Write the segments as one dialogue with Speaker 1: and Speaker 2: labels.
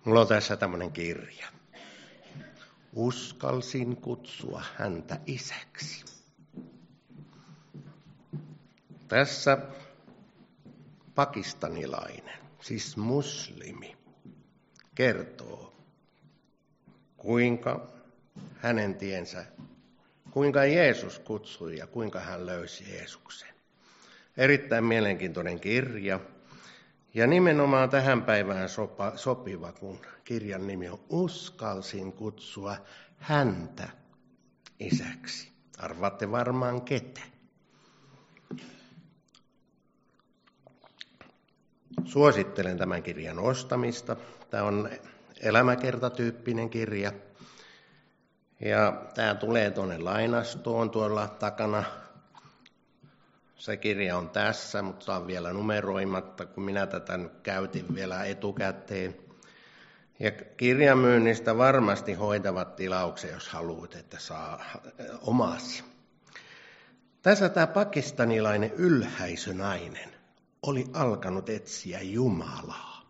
Speaker 1: Mulla on tässä tämmöinen kirja. Uskalsin kutsua häntä isäksi. Tässä pakistanilainen, siis muslimi, kertoo, kuinka hänen tiensä, kuinka Jeesus kutsui ja kuinka hän löysi Jeesuksen. Erittäin mielenkiintoinen kirja ja nimenomaan tähän päivään sopiva, kun kirjan nimi on Uskalsin kutsua häntä isäksi. Arvaatte varmaan ketä. Suosittelen tämän kirjan ostamista. Tämä on elämäkertatyyppinen kirja. Ja tämä tulee tuonne lainastoon tuolla takana. Se kirja on tässä, mutta se on vielä numeroimatta, kun minä tätä nyt käytin vielä etukäteen. Ja kirjamyynnistä varmasti hoitavat tilauksen, jos haluat, että saa omasi. Tässä tämä pakistanilainen ylhäisönainen oli alkanut etsiä Jumalaa.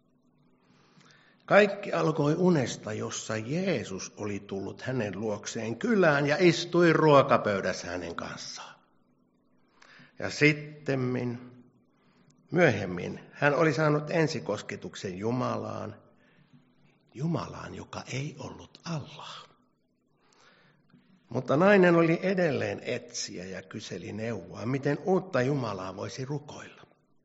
Speaker 1: Kaikki alkoi unesta, jossa Jeesus oli tullut hänen luokseen kylään ja istui ruokapöydässä hänen kanssaan. Ja sittemmin, myöhemmin, hän oli saanut ensikosketuksen Jumalaan, joka ei ollut Allah. Mutta nainen oli edelleen etsiä ja kyseli neuvoa, miten uutta Jumalaa voisi rukoilla.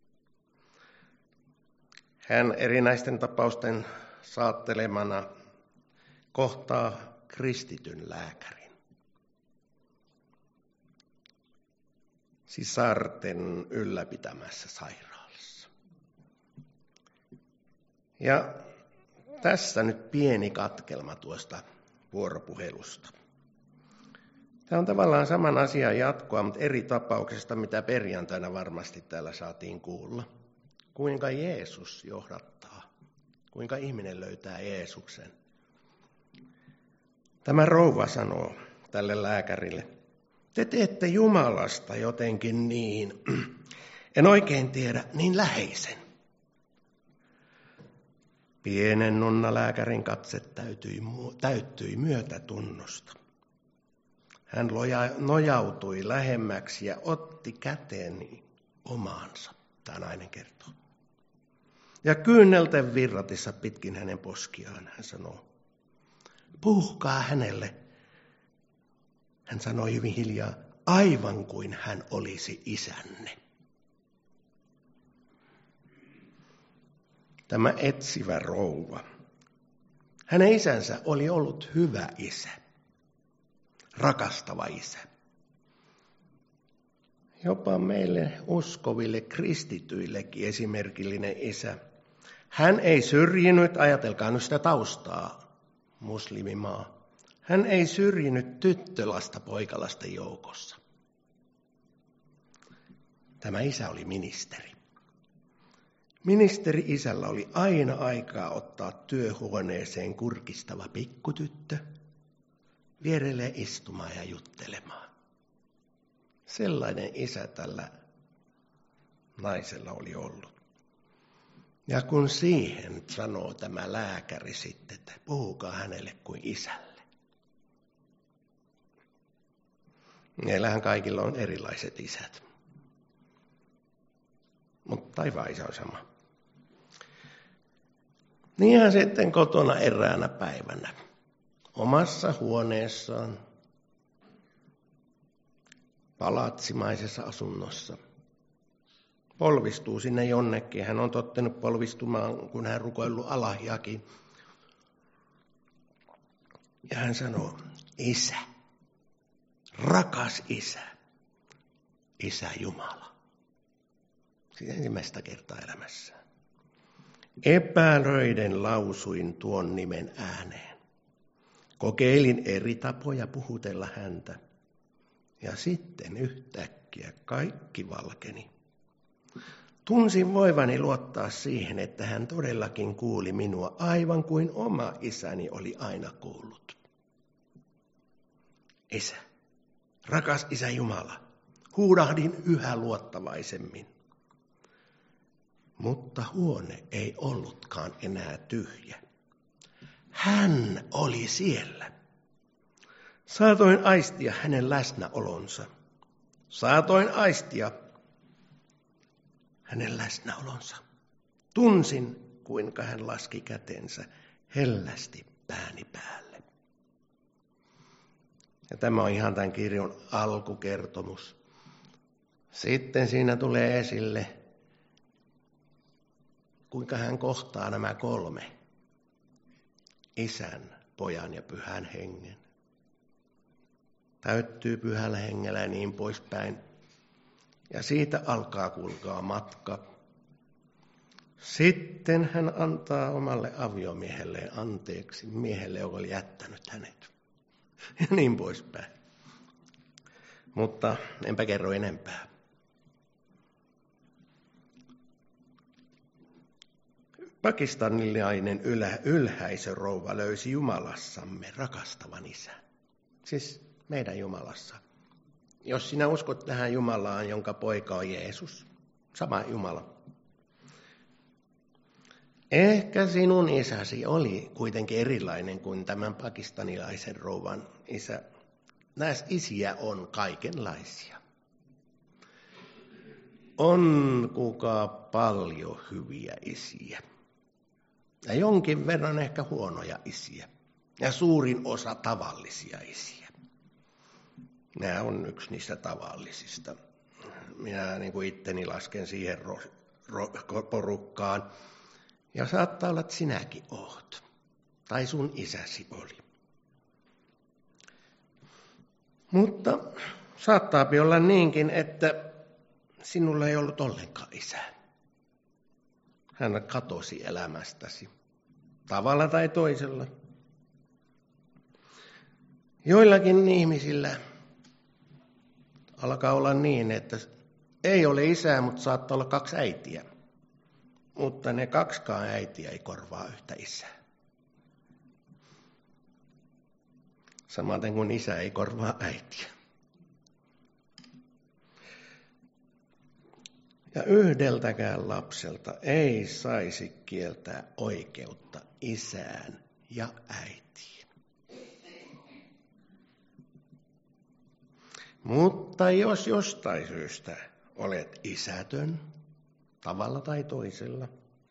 Speaker 1: Hän erinäisten tapausten saattelemana kohtaa kristityn lääkärin. Sisarten ylläpitämässä sairaalassa. Ja tässä nyt pieni katkelma tuosta vuoropuhelusta. Tämä on tavallaan saman asian jatkoa, mutta eri tapauksesta, mitä perjantaina varmasti täällä saatiin kuulla. Kuinka Jeesus johdattaa, kuinka ihminen löytää Jeesuksen. Tämä rouva sanoo tälle lääkärille, te teette Jumalasta jotenkin niin, en oikein tiedä, niin läheisen. Pienen nunnalääkärin katse täyttyi myötätunnosta. Hän nojautui lähemmäksi ja otti käteeni omaansa, tämä nainen kertoo. Ja kyynelten virratessa pitkin hänen poskiaan hän sanoo, puhukaa hänelle. Hän sanoi hyvin hiljaa, aivan kuin hän olisi isänne. Tämä etsivä rouva. Hänen isänsä oli ollut hyvä isä, rakastava isä. Jopa meille uskoville kristityillekin esimerkillinen isä. Hän ei syrjinyt, ajatelkaa nyt sitä taustaa, muslimimaa. Hän ei syrjinyt tyttölasta poikalasten joukossa. Tämä isä oli ministeri. Ministeri-isällä oli aina aikaa ottaa työhuoneeseen kurkistava pikkutyttö, vierelle istumaan ja juttelemaan. Sellainen isä tällä naisella oli ollut. Ja kun siihen sanoo tämä lääkäri sitten, että puhukaa hänelle kuin isälle. Meillähän kaikilla on erilaiset isät. Mutta taivaan isä on sama. Niin hän sitten kotona eräänä päivänä omassa huoneessaan palatsimaisessa asunnossa polvistuu sinne jonnekin. Hän on tottunut polvistumaan, kun hän rukoillut Alahiakin. Ja hän sanoo, isä, rakas isä, isä Jumala. Siis ensimmäistä kertaa elämässään. Epäröiden lausuin tuon nimen ääneen. Kokeilin eri tapoja puhutella häntä. Ja sitten yhtäkkiä kaikki valkeni. Tunsin voivani luottaa siihen, että hän todellakin kuuli minua aivan kuin oma isäni oli aina kuullut. Isä, rakas isä Jumala, huudahdin yhä luottavaisemmin. Mutta huone ei ollutkaan enää tyhjä. hän oli siellä. Saatoin aistia hänen läsnäolonsa. Saatoin aistia hänen läsnäolonsa. Tunsin, kuinka hän laski kätensä hellästi pääni päälle. Ja tämä on ihan tämän kirjan alkukertomus. Sitten siinä tulee esille, kuinka hän kohtaa nämä kolme. Isän, Pojan ja Pyhän Hengen. Täyttyy Pyhällä Hengellä ja niin poispäin. Ja siitä alkaa kulkaa matka. Sitten hän antaa omalle aviomiehelleen anteeksi, miehelle, joka oli jättänyt hänet. Ja niin poispäin. Mutta enpä kerro enempää. Pakistanilainen ylhäisörouva löysi Jumalassamme rakastavan isän. Siis meidän Jumalassa. Jos sinä uskot tähän Jumalaan, jonka poika on Jeesus, sama Jumala. Ehkä sinun isäsi oli kuitenkin erilainen kuin tämän pakistanilaisen rouvan isä. Näissä isiä on kaikenlaisia. On kuka paljon hyviä isiä. Ja jonkin verran ehkä huonoja isiä. Ja suurin osa tavallisia isiä. Nämä on yksi niistä tavallisista. Minä niin kuin itteni lasken siihen porukkaan. Ja saattaa olla, että sinäkin oot. Tai sun isäsi oli. Mutta saattaa olla niinkin, että sinulla ei ollut ollenkaan isää. Hän katosi elämästäsi. Tavalla tai toisella. Joillakin ihmisillä alkaa olla niin, että ei ole isää, mutta saattaa olla 2 äitiä. Mutta ne 2 äitiä ei korvaa yhtä isää. Samaten kuin isä ei korvaa äitiä. Ja yhdeltäkään lapselta ei saisi kieltää oikeutta isään ja äitiin. Mutta jos jostain syystä olet isätön, tavalla tai toisella,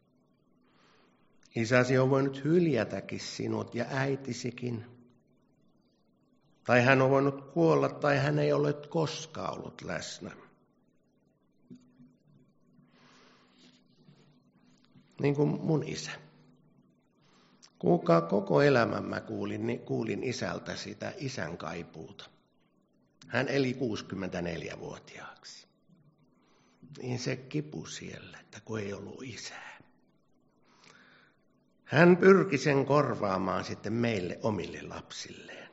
Speaker 1: isäsi on voinut hyljätäkin sinut ja äitisikin, tai hän on voinut kuolla, tai hän ei ole koskaan ollut läsnä. Niin kuin mun isä. Kuinka koko elämän mä kuulin isältä sitä isän kaipuuta. Hän eli 64-vuotiaaksi. Niin se kipu siellä, että kun ei ollut isää. Hän pyrki sen korvaamaan sitten meille omille lapsilleen.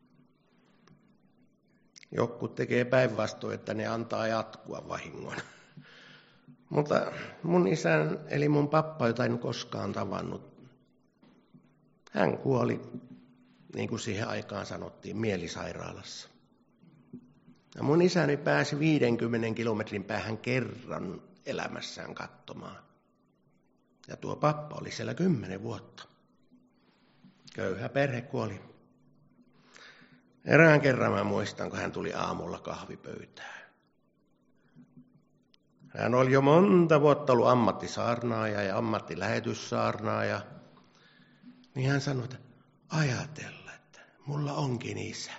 Speaker 1: Jotkut tekee päinvastoin, että ne antaa jatkua vahingon. Mutta mun isän, eli mun pappa, jota en koskaan tavannut, hän kuoli, niin kuin siihen aikaan sanottiin, mielisairaalassa. Ja mun isäni pääsi 50 kilometrin päähän kerran elämässään katsomaan. Ja tuo pappa oli siellä 10 vuotta. Köyhä perhe kuoli. Erään kerran mä muistan, kun hän tuli aamulla kahvipöytään. Hän oli jo monta vuotta ollut ammattisaarnaaja ja ammattilähetyssaarnaaja. Niin hän sanoi, että ajatella, että mulla onkin isä.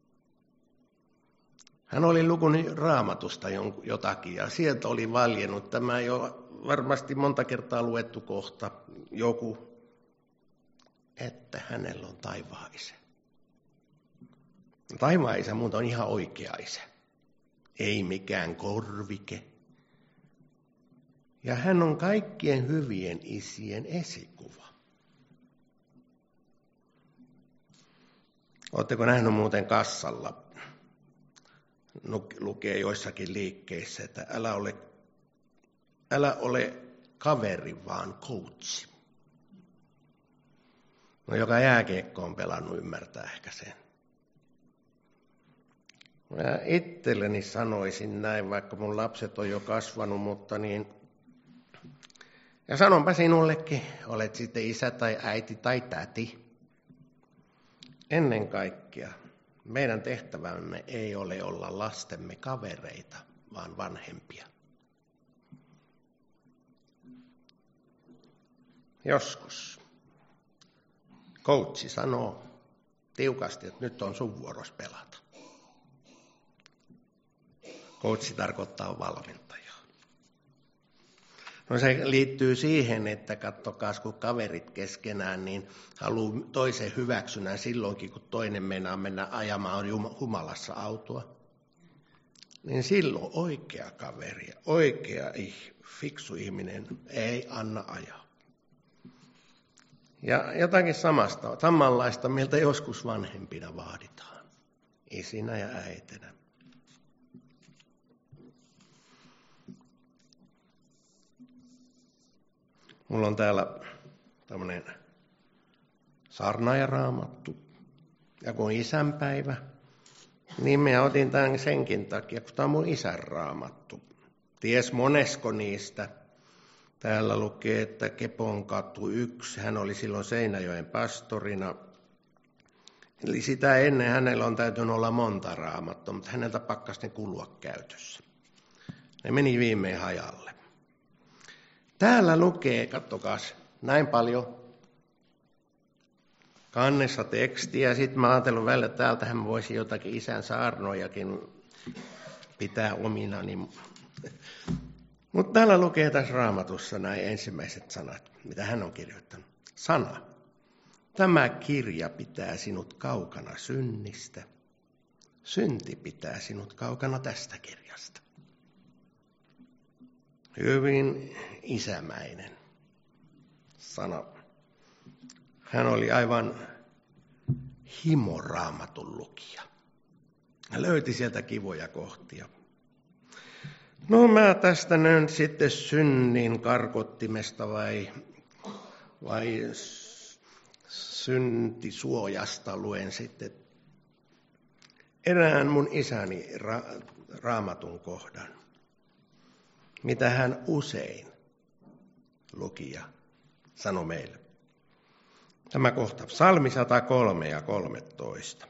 Speaker 1: Hän oli lukunut Raamatusta jotakin ja sieltä oli valjennut tämä jo varmasti monta kertaa luettu kohta joku, että hänellä on taivaan isä. Taivaan isä muuta on ihan oikea isä, ei mikään korvike. Ja hän on kaikkien hyvien isien esikuva. Oletteko nähnyt muuten kassalla? Lukee joissakin liikkeissä, että älä ole kaveri, vaan coachi. No joka jääkiekko on pelannut, ymmärtää ehkä sen. Mä itselleni sanoisin näin, vaikka mun lapset on jo kasvanut, mutta niin. Ja sanonpa sinullekin, olet sitten isä tai äiti tai täti. Ennen kaikkea meidän tehtävämme ei ole olla lastemme kavereita, vaan vanhempia. Joskus coachi sanoo tiukasti, että nyt on sun vuoros pelata. Coachi tarkoittaa valmentajaa. No se liittyy siihen, että katsokaa, kun kaverit keskenään, niin haluaa toisen hyväksynän silloinkin, kun toinen meinaa mennä ajamaan humalassa autoa. Niin silloin oikea kaveri, oikea fiksu ihminen ei anna ajaa. Ja jotakin samanlaista miltä joskus vanhempina vaaditaan, isinä ja äitinä. Mulla on täällä tämmöinen saarnaajaraamattu. Ja kun on isänpäivä, niin minä otin tämän senkin takia, kun tämä on mun isän raamattu. Ties monesko niistä. Täällä lukee, että Keponkatu 1, hän oli silloin Seinäjoen pastorina. Eli sitä ennen hänellä on täytynyt olla monta raamattua, mutta häneltä pakkasi ne kulua käytössä. Ne meni viimein hajalle. Täällä lukee, katsokaas, näin paljon kannessa tekstiä. Sitten mä ajattelin välillä, että täältähän voisi jotakin isän saarnojakin pitää omina. Mutta täällä lukee tässä raamatussa näin ensimmäiset sanat, mitä hän on kirjoittanut. Sana. Tämä kirja pitää sinut kaukana synnistä. Synti pitää sinut kaukana tästä kirjasta. Hyvin isämäinen sana. Hän oli aivan himoraamatun lukija. Hän löyti sieltä kivoja kohtia. No mä tästä nyt sitten synnin karkottimesta vai syntisuojasta luen sitten erään mun isäni raamatun kohdan, mitä hän usein luki ja sanoi meille. Tämä kohta, Psalmi 103 ja 13.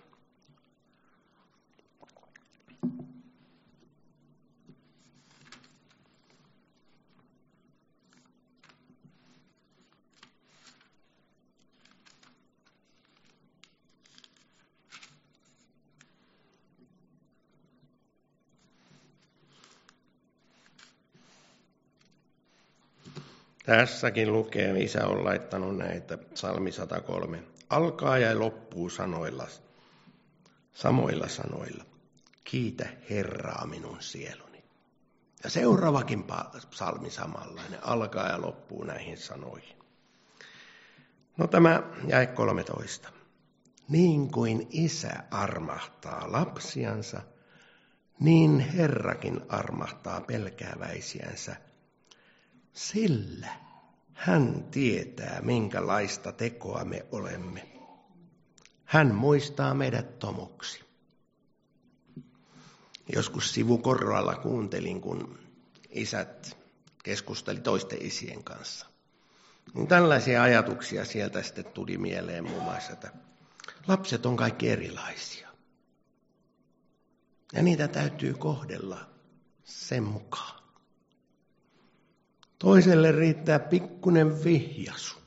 Speaker 1: Tässäkin lukee, isä on laittanut näitä, Psalmi 103. Alkaa ja loppuu samoilla sanoilla. Kiitä Herraa minun sieluni. Ja seuraavakin psalmi samanlainen, alkaa ja loppuu näihin sanoihin. No tämä jae 13. Niin kuin isä armahtaa lapsiansa, niin Herrakin armahtaa pelkääväisiänsä. Sillä hän tietää, minkälaista tekoa me olemme. Hän muistaa meidät tomuksi. Joskus sivukorvalla kuuntelin, kun isät keskusteli toisten isien kanssa. Niin tällaisia ajatuksia sieltä sitten tuli mieleen muun muassa, että lapset on kaikki erilaisia. Ja niitä täytyy kohdella sen mukaan. Toiselle riittää pikkunen vihjasu.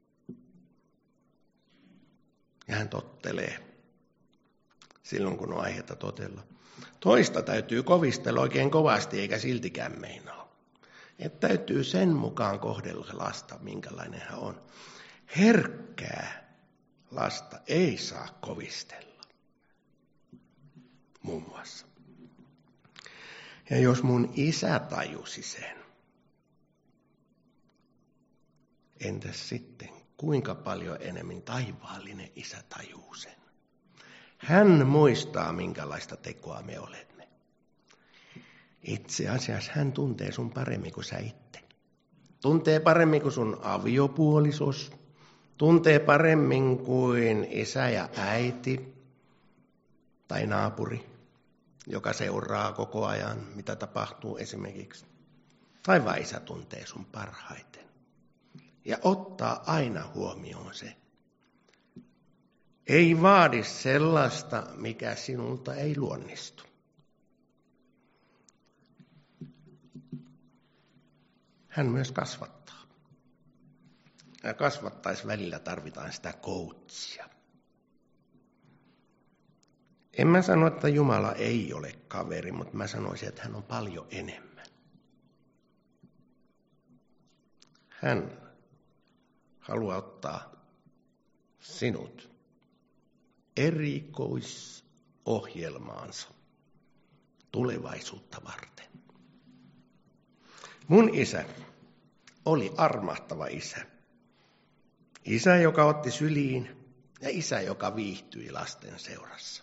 Speaker 1: Ja hän tottelee silloin, kun on aihetta totella. Toista täytyy kovistella oikein kovasti, eikä siltikään meinaa. Että täytyy sen mukaan kohdella lasta, minkälainen hän on. Herkkää lasta ei saa kovistella. Muun muassa. Ja jos mun isä tajusi sen, entäs sitten, kuinka paljon enemmän taivaallinen isä tajuu sen? Hän muistaa, minkälaista tekoa me olemme. Itse asiassa hän tuntee sun paremmin kuin sä itse. Tuntee paremmin kuin sun aviopuolisos. Tuntee paremmin kuin isä ja äiti tai naapuri, joka seuraa koko ajan, mitä tapahtuu esimerkiksi. Tai isä tuntee sun parhaiten. Ja ottaa aina huomioon se, ei vaadi sellaista, mikä sinulta ei luonnistu. Hän myös kasvattaa. Ja kasvattaisi välillä tarvitaan sitä coachia. En mä sano, että Jumala ei ole kaveri, mutta mä sanoisin, että hän on paljon enemmän. Hän haluaa ottaa sinut erikoisohjelmaansa tulevaisuutta varten. Mun isä oli armahtava isä. Isä, joka otti syliin ja isä, joka viihtyi lasten seurassa.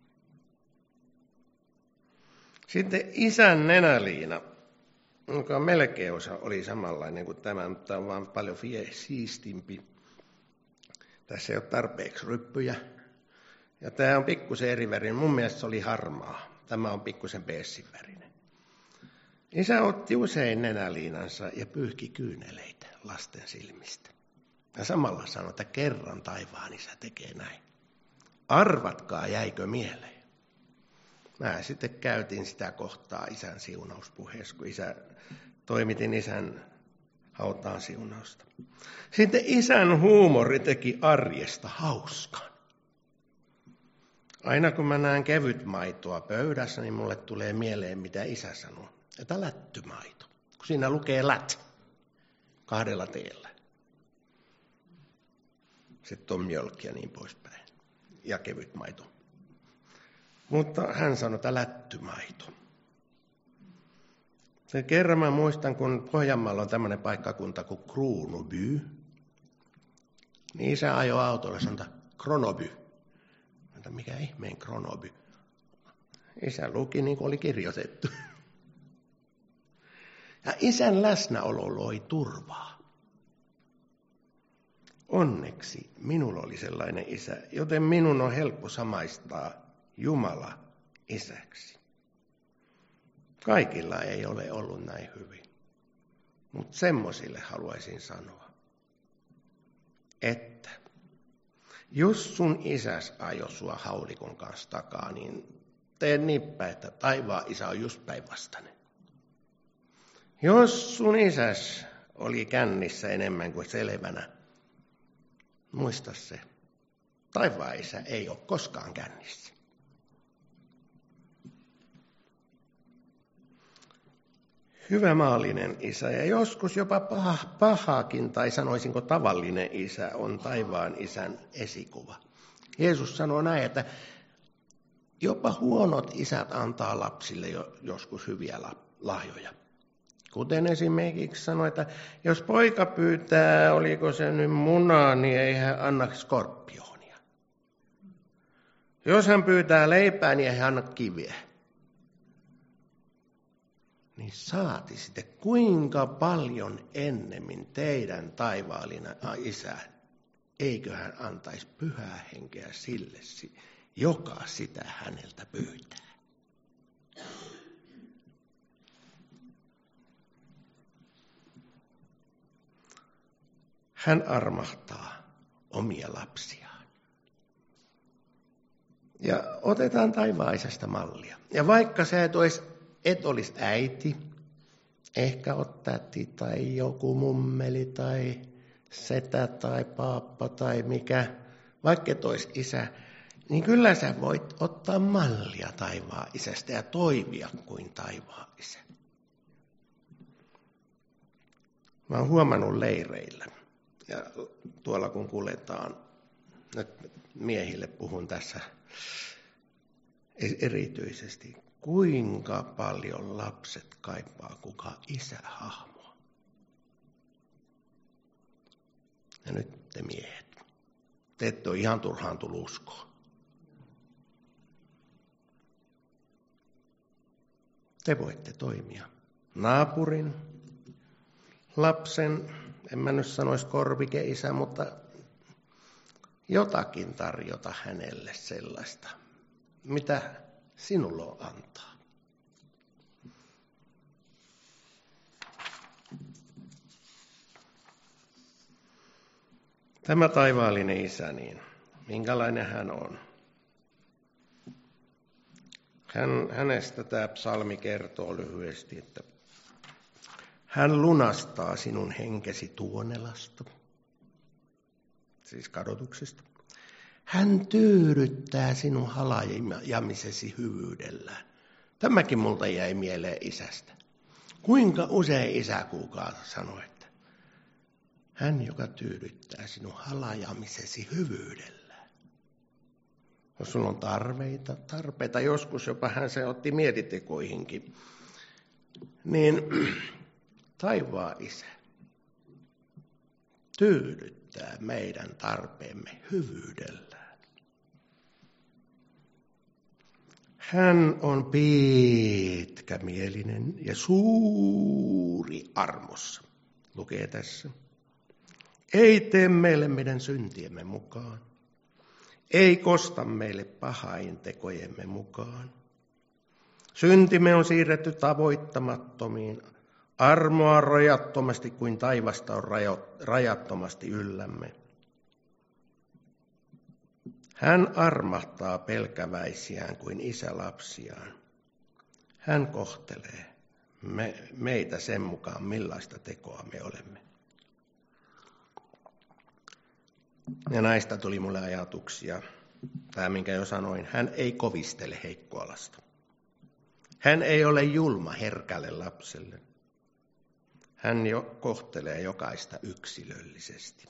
Speaker 1: Sitten isän nenäliina, joka melkein oli samanlainen kuin tämä, mutta on vaan paljon siistimpi. Tässä ei ole tarpeeksi ryppyjä. Ja tämä on pikkusen eri värinen. Mun mielestä se oli harmaa. Tämä on pikkusen beessin värinen. Isä otti usein nenäliinansa ja pyyhki kyyneleitä lasten silmistä. Ja samalla sanoi, että kerran taivaan isä tekee näin. Arvatkaa, jäikö mieleen? Mä sitten käytin sitä kohtaa isän siunauspuheessa, kun toimitin isän hautaan siunausta. Sitten isän huumori teki arjesta hauskan. Aina kun mä näen kevytmaitoa pöydässä, niin mulle tulee mieleen, mitä isä sanoo. Että lättymaito, kun siinä lukee lät 2 teellä. Sitten on mjölk ja niin poispäin. Ja kevytmaito. Mutta hän sanoi, että lättymaito. Se kerran mä muistan, kun Pohjanmaalla on tämmöinen paikkakunta kuin Kruunuby. Niin isä ajoi autolle ja sanoi, Kronoby. Mikä ihmeen Kronoby? Isä luki niin kuin oli kirjoitettu. Ja isän läsnäolo loi turvaa. Onneksi minulla oli sellainen isä, joten minun on helppo samaistaa Jumala isäksi. Kaikilla ei ole ollut näin hyvin, mutta semmoisille haluaisin sanoa, että jos sun isäs ajoi sua haulikon kanssa takaa, niin tee nippä, että taivaan isä on just päinvastainen. Jos sun isäs oli kännissä enemmän kuin selvänä, muista se, taivaan isä ei ole koskaan kännissä. Hyvä maallinen isä ja joskus jopa pahakin tai sanoisinko tavallinen isä on taivaan isän esikuva. Jeesus sanoo näin, että jopa huonot isät antaa lapsille joskus hyviä lahjoja. Kuten esimerkiksi sanoi, että jos poika pyytää, oliko se nyt munaa, niin ei hän anna skorpionia. Jos hän pyytää leipää, niin ei hän anna kiveä. Niin saati sitten, kuinka paljon ennemmin teidän taivaallinen isä, eikö hän antaisi pyhää henkeä sille, joka sitä häneltä pyytää. Hän armahtaa omia lapsiaan. Ja otetaan taivaaisesta mallia. Ja vaikka sä et olisi äiti, ehkä oot täti tai joku mummeli tai setä tai paappa tai mikä, vaikka et olisi isä, niin kyllä sä voit ottaa mallia taivaan isästä ja toimia kuin taivaan isä. Mä oon huomannut leireillä ja tuolla kun kuljetaan, nyt miehille puhun tässä erityisesti, kuinka paljon lapset kaipaa kuka isähahmoa. Ja nyt te miehet, te ette ole ihan turhaan tullut uskoa. Te voitte toimia naapurin, lapsen, en mä nyt sanoisi korvike-isä, mutta jotakin tarjota hänelle sellaista, mitä sinulla on antaa. Tämä taivaallinen isä, niin minkälainen hän on. Hänestä tämä psalmi kertoo lyhyesti, että hän lunastaa sinun henkesi tuonelasta, siis kadotuksesta. Hän tyydyttää sinun halajamisesi hyvyydellään. Tämäkin multa jäi mieleen isästä. Kuinka usein isä kuulkaa sanoi, että hän, joka tyydyttää sinun halajamisesi hyvyydellään. Jos sulla on tarpeita, joskus jopa hän se otti mielitekoihinkin, niin taivaan isä tyydyttää meidän tarpeemme hyvyydellään. Hän on pitkämielinen ja suuri armossa, lukee tässä. Ei tee meille meidän syntiemme mukaan, ei kosta meille pahaintekojemme mukaan. Syntimme on siirretty tavoittamattomiin, armoa rajattomasti kuin taivasta on rajattomasti yllämme. Hän armahtaa pelkäväisiään kuin isä lapsiaan. Hän kohtelee meitä sen mukaan, millaista tekoa me olemme. Ja näistä tuli mulle ajatuksia. Tämä, minkä jo sanoin, hän ei kovistele heikkoa lasta. Hän ei ole julma herkälle lapselle. Hän jo kohtelee jokaista yksilöllisesti.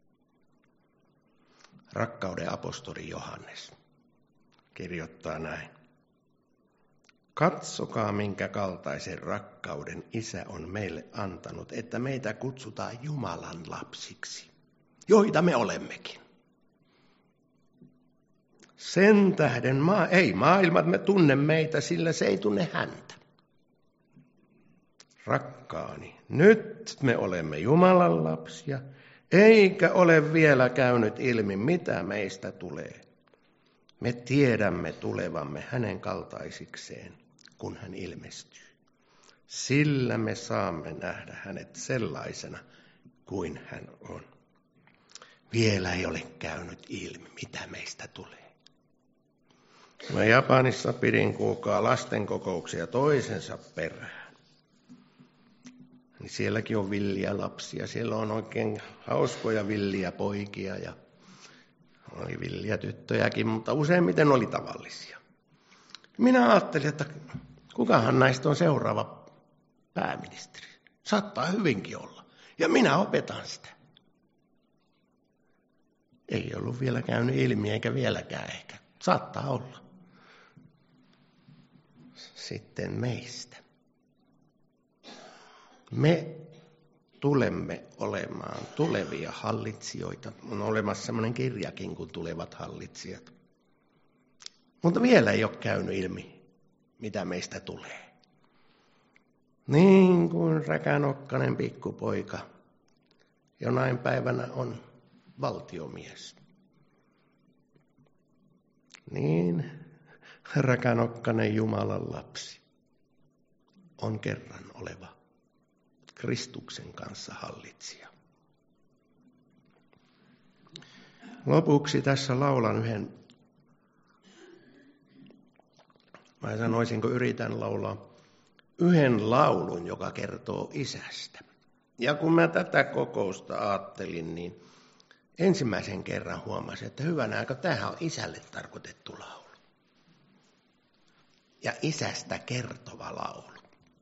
Speaker 1: Rakkauden apostoli Johannes kirjoittaa näin. Katsokaa, minkä kaltaisen rakkauden Isä on meille antanut, että meitä kutsutaan Jumalan lapsiksi, joita me olemmekin. Sen tähden ei maailmat tunne meitä, sillä se ei tunne häntä. Rakkaani, nyt me olemme Jumalan lapsia, eikä ole vielä käynyt ilmi, mitä meistä tulee. Me tiedämme tulevamme hänen kaltaisikseen, kun hän ilmestyy. Sillä me saamme nähdä hänet sellaisena kuin hän on. Vielä ei ole käynyt ilmi, mitä meistä tulee. Mä Japanissa pidin kuulkaa lastenkokouksia toisensa perään. Niin sielläkin on villiä lapsia. Siellä on oikein hauskoja villiä poikia ja oli villiä tyttöjäkin, mutta useimmiten oli tavallisia. Minä ajattelin, että kukahan näistä on seuraava pääministeri. Saattaa hyvinkin olla. Ja minä opetan sitä. Ei ollut vielä käynyt ilmi eikä vieläkään ehkä. Saattaa olla. Sitten meistä. Me tulemme olemaan tulevia hallitsijoita. On olemassa sellainen kirjakin kuin Tulevat hallitsijat. Mutta vielä ei ole käynyt ilmi, mitä meistä tulee. Niin kuin räkänokkainen pikkupoika jonain päivänä on valtiomies. Niin räkänokkainen Jumalan lapsi on kerran oleva Kristuksen kanssa hallitsija. Lopuksi tässä laulan yritän laulaa yhden laulun, joka kertoo isästä. Ja kun mä tätä kokousta ajattelin, niin ensimmäisen kerran huomasin, että hyvänä aika, tämähän on isälle tarkoitettu laulu. Ja isästä kertova laulu.